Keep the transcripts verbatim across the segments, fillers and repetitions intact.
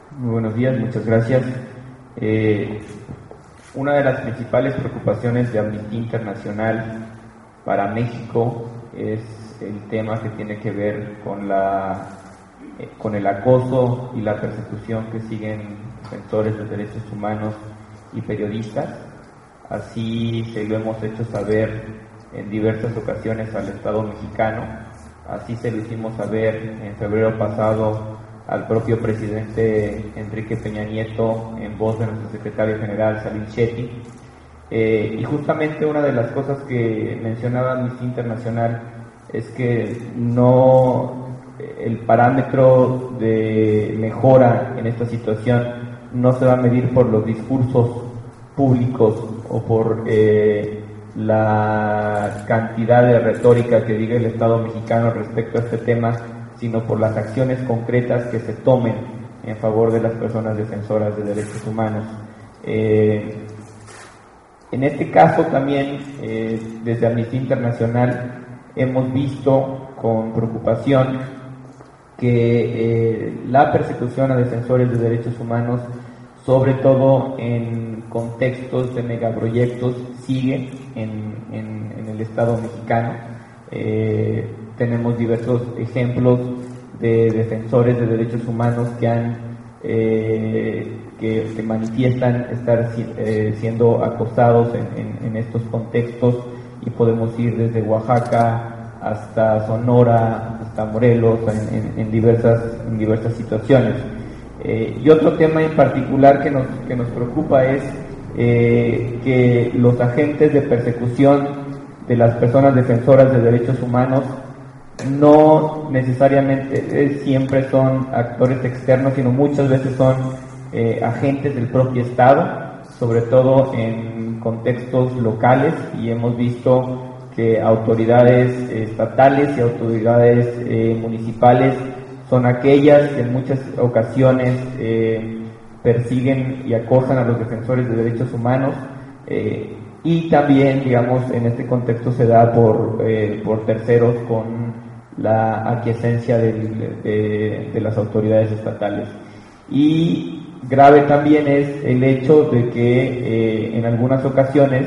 Muy buenos días, muchas gracias. Eh, una de las principales preocupaciones de Amnistía Internacional para México es el tema que tiene que ver con, la, eh, con el acoso y la persecución que siguen defensores de derechos humanos y periodistas. Así se lo hemos hecho saber en diversas ocasiones al Estado mexicano. Así se lo hicimos saber en febrero pasado al propio presidente Enrique Peña Nieto en voz de nuestro secretario general Salim Shetty. Eh, y justamente una de las cosas que mencionaba Amnistía Internacional es que no el parámetro de mejora en esta situación no se va a medir por los discursos públicos o por eh, la cantidad de retórica que diga el Estado mexicano respecto a este tema, sino por las acciones concretas que se tomen en favor de las personas defensoras de derechos humanos. Eh, en este caso también, eh, desde Amnistía Internacional, hemos visto con preocupación que eh, la persecución a defensores de derechos humanos, sobre todo en contextos de megaproyectos, sigue en, en, en el Estado mexicano. Eh, tenemos diversos ejemplos de defensores de derechos humanos que han eh, que, que manifiestan estar eh, siendo acosados en, en, en estos contextos, y podemos ir desde Oaxaca hasta Sonora, hasta Morelos, en, en, en diversas en diversas situaciones. Eh, y otro tema en particular que nos que nos preocupa es eh, que los agentes de persecución de las personas defensoras de derechos humanos no necesariamente eh, siempre son actores externos, sino muchas veces son eh, agentes del propio Estado, sobre todo en contextos locales, y hemos visto que autoridades estatales y autoridades eh, municipales son aquellas que en muchas ocasiones eh, persiguen y acosan a los defensores de derechos humanos. Eh, y también, digamos, en este contexto se da por, eh, por terceros con la aquiescencia de, de, de las autoridades estatales. Y grave también es el hecho de que eh, en algunas ocasiones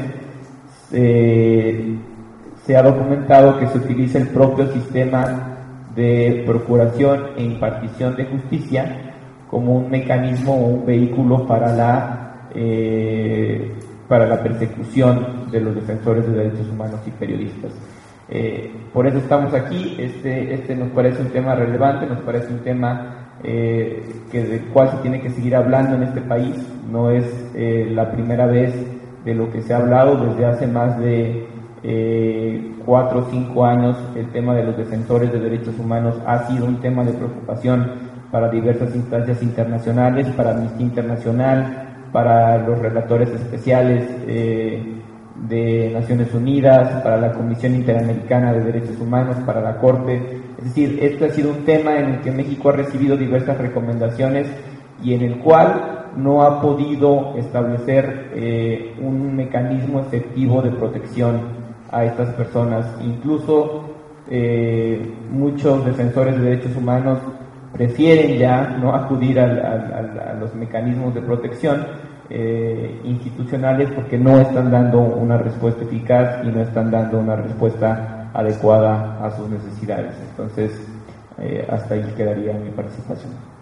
eh, se ha documentado que se utiliza el propio sistema de procuración e impartición de justicia como un mecanismo o un vehículo para la eh, para la persecución de los defensores de derechos humanos y periodistas. Eh, por eso estamos aquí. Este, este nos parece un tema relevante, nos parece un tema eh, que del cual se tiene que seguir hablando en este país. No es eh, la primera vez de lo que se ha hablado. Desde hace más de eh, cuatro o cinco años el tema de los defensores de derechos humanos ha sido un tema de preocupación para diversas instancias internacionales, para Amnistía Internacional, para los relatores especiales eh, de Naciones Unidas, para la Comisión Interamericana de Derechos Humanos, para la Corte. Es decir, esto ha sido un tema en el que México ha recibido diversas recomendaciones y en el cual no ha podido establecer eh, un mecanismo efectivo de protección a estas personas. Incluso eh, muchos defensores de derechos humanos prefieren ya no acudir al, al, al, a los mecanismos de protección eh, institucionales porque no están dando una respuesta eficaz y no están dando una respuesta adecuada a sus necesidades. Entonces, eh, hasta ahí quedaría mi participación.